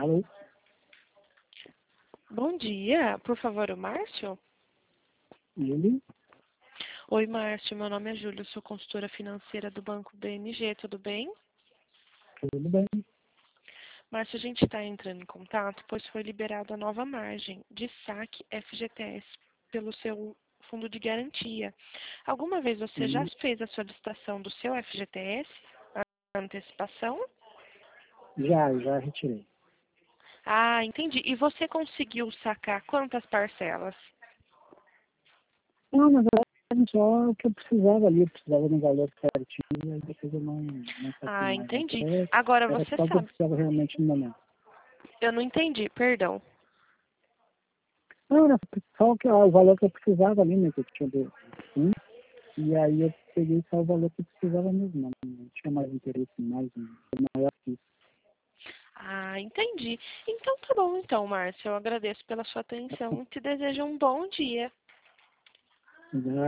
Alô? Bom dia, por favor, o Márcio? Ele? Oi, Márcio, meu nome é Júlia, sou consultora financeira do Banco BMG, tudo bem? Tudo bem? Márcio, a gente está entrando em contato, pois foi liberada a nova margem de saque FGTS pelo seu fundo de garantia. Alguma vez você já Sim. fez a solicitação do seu FGTS, a antecipação? Já retirei. Ah, entendi. E você conseguiu sacar quantas parcelas? Não, na verdade, só o que eu precisava ali. Eu precisava de um valor certinho, e depois eu não saquei Ah, mais. entendi. Até Agora, era você só o que eu sabe, precisava realmente no momento. eu não entendi, perdão. Não, era só o valor que eu precisava ali, né? Que eu tinha do sim. E aí eu peguei só o valor que eu precisava mesmo. Não tinha mais interesse em mais, maior que isso. Ah, entendi. Então tá bom, então, Márcio. Eu agradeço pela sua atenção e te desejo um bom dia. Já